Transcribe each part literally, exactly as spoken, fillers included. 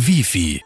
Wifi.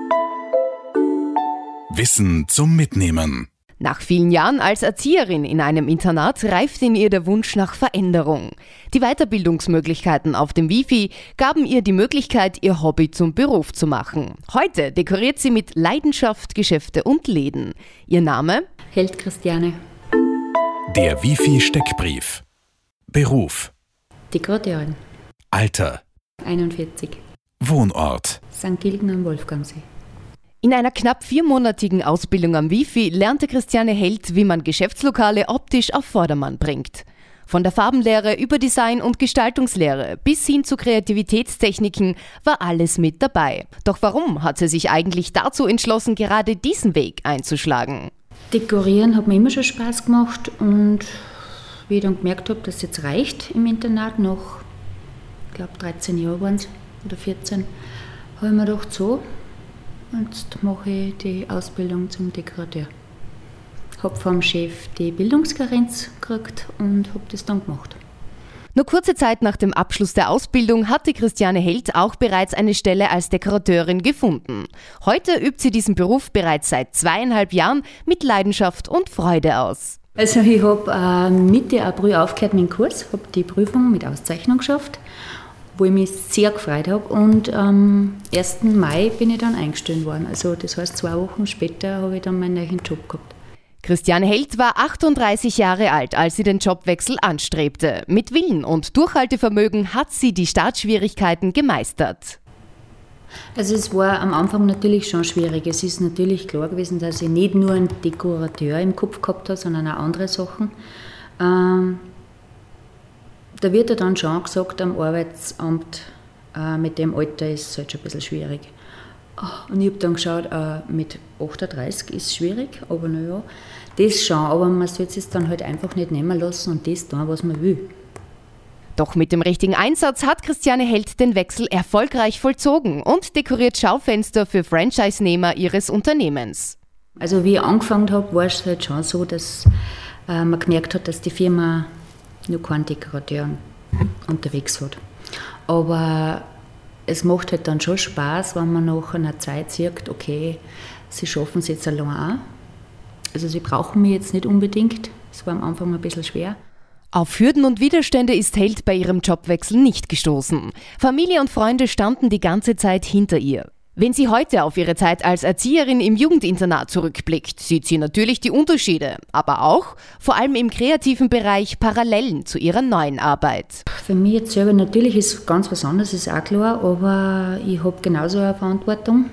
Wissen zum Mitnehmen. Nach vielen Jahren als Erzieherin in einem Internat reift in ihr der Wunsch nach Veränderung. Die Weiterbildungsmöglichkeiten auf dem Wifi gaben ihr die Möglichkeit, ihr Hobby zum Beruf zu machen. Heute dekoriert sie mit Leidenschaft Geschäfte und Läden. Ihr Name? Held Christiane. Der Wifi-Steckbrief. Beruf. Dekorateurin. Alter. einundvierzig. Wohnort. Sankt Gilgen am Wolfgangsee. In einer knapp viermonatigen Ausbildung am Wifi lernte Christiane Held, wie man Geschäftslokale optisch auf Vordermann bringt. Von der Farbenlehre über Design- und Gestaltungslehre bis hin zu Kreativitätstechniken war alles mit dabei. Doch warum hat sie sich eigentlich dazu entschlossen, gerade diesen Weg einzuschlagen? Dekorieren hat mir immer schon Spaß gemacht und wie ich dann gemerkt habe, dass es jetzt reicht im Internat, nach, ich glaube dreizehn Jahre waren es oder vierzehn, habe ich mir gedacht, so, jetzt mache ich die Ausbildung zum Dekorateur. Ich habe vom Chef die Bildungskarenz gekriegt und habe das dann gemacht. Nur kurze Zeit nach dem Abschluss der Ausbildung hatte Christiane Held auch bereits eine Stelle als Dekorateurin gefunden. Heute übt sie diesen Beruf bereits seit zweieinhalb Jahren mit Leidenschaft und Freude aus. Also ich habe äh, Mitte April aufgehört mit dem Kurs, habe die Prüfung mit Auszeichnung geschafft, wo ich mich sehr gefreut habe, und am ersten Mai bin ich dann eingestellt worden. Also das heißt, zwei Wochen später habe ich dann meinen neuen Job gehabt. Christiane Held war achtunddreißig Jahre alt, als sie den Jobwechsel anstrebte. Mit Willen und Durchhaltevermögen hat sie die Startschwierigkeiten gemeistert. Also es war am Anfang natürlich schon schwierig. Es ist natürlich klar gewesen, dass ich nicht nur einen Dekorateur im Kopf gehabt habe, sondern auch andere Sachen. Ähm, da wird ja dann schon gesagt am Arbeitsamt, äh, mit dem Alter ist es halt schon ein bisschen schwierig. Und ich habe dann geschaut, äh, mit achtunddreißig ist es schwierig, aber naja, das schon. Aber man sollte es dann halt einfach nicht nehmen lassen und das tun, was man will. Doch mit dem richtigen Einsatz hat Christiane Held den Wechsel erfolgreich vollzogen und dekoriert Schaufenster für Franchise-Nehmer ihres Unternehmens. Also wie ich angefangen habe, war es halt schon so, dass äh, man gemerkt hat, dass die Firma nur keinen Dekorateur unterwegs hat. Aber es macht halt dann schon Spaß, wenn man nach einer Zeit sieht, okay, sie schaffen es jetzt allein auch. Also sie brauchen mich jetzt nicht unbedingt. Es war am Anfang ein bisschen schwer. Auf Hürden und Widerstände ist Held bei ihrem Jobwechsel nicht gestoßen. Familie und Freunde standen die ganze Zeit hinter ihr. Wenn sie heute auf ihre Zeit als Erzieherin im Jugendinternat zurückblickt, sieht sie natürlich die Unterschiede, aber auch, vor allem im kreativen Bereich, Parallelen zu ihrer neuen Arbeit. Für mich jetzt selber natürlich ist es ganz was anderes, ist auch klar, aber ich habe genauso eine Verantwortung.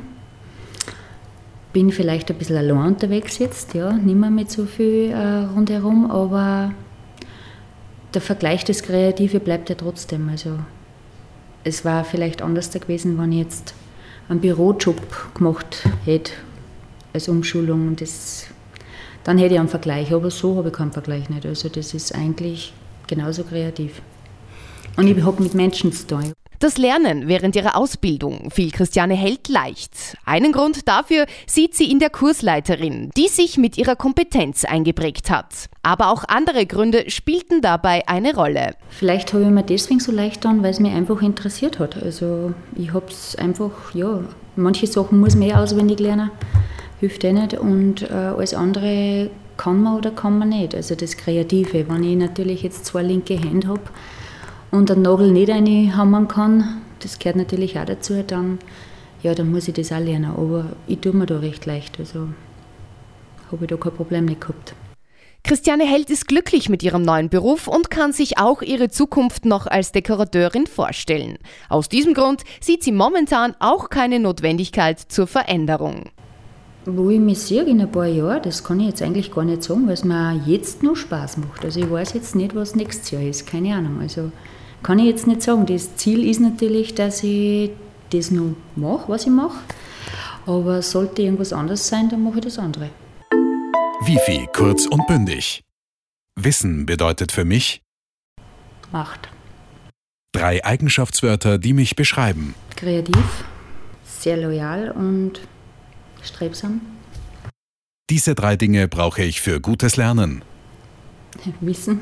Bin vielleicht ein bisschen allein unterwegs jetzt, ja, nicht mehr mit so viel äh, rundherum, aber der Vergleich, das Kreative bleibt ja trotzdem. Also es war vielleicht anders gewesen, wenn ich jetzt einen Bürojob gemacht hätte als Umschulung. Das, dann hätte ich einen Vergleich, aber so habe ich keinen Vergleich nicht. Also das ist eigentlich genauso kreativ. Und ich habe mit Menschen zu tun. Das Lernen während ihrer Ausbildung fiel Christiane Held leicht. Einen Grund dafür sieht sie in der Kursleiterin, die sich mit ihrer Kompetenz eingeprägt hat. Aber auch andere Gründe spielten dabei eine Rolle. Vielleicht habe ich mir deswegen so leicht getan, weil es mich einfach interessiert hat. Also ich habe es einfach, ja, manche Sachen muss man eh auswendig lernen, hilft eh nicht. Und äh, alles andere kann man oder kann man nicht. Also das Kreative, wenn ich natürlich jetzt zwei linke Hände habe und einen Nagel nicht reinhammern kann, das gehört natürlich auch dazu, dann, ja, dann muss ich das auch lernen. Aber ich tue mir da recht leicht, also habe ich da kein Problem nicht gehabt. Christiane Held ist glücklich mit ihrem neuen Beruf und kann sich auch ihre Zukunft noch als Dekorateurin vorstellen. Aus diesem Grund sieht sie momentan auch keine Notwendigkeit zur Veränderung. Wo ich mich sehe in ein paar Jahren, das kann ich jetzt eigentlich gar nicht sagen, weil es mir auch jetzt noch Spaß macht. Also ich weiß jetzt nicht, was nächstes Jahr ist, keine Ahnung. Also kann ich jetzt nicht sagen. Das Ziel ist natürlich, dass ich das noch mache, was ich mache. Aber sollte irgendwas anderes sein, dann mache ich das andere. Wifi, kurz und bündig. Wissen bedeutet für mich Macht. Drei Eigenschaftswörter, die mich beschreiben. Kreativ, sehr loyal und strebsam. Diese drei Dinge brauche ich für gutes Lernen. Wissen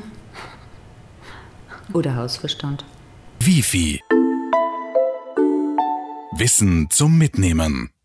oder Hausverstand. Wifi. Wissen zum Mitnehmen.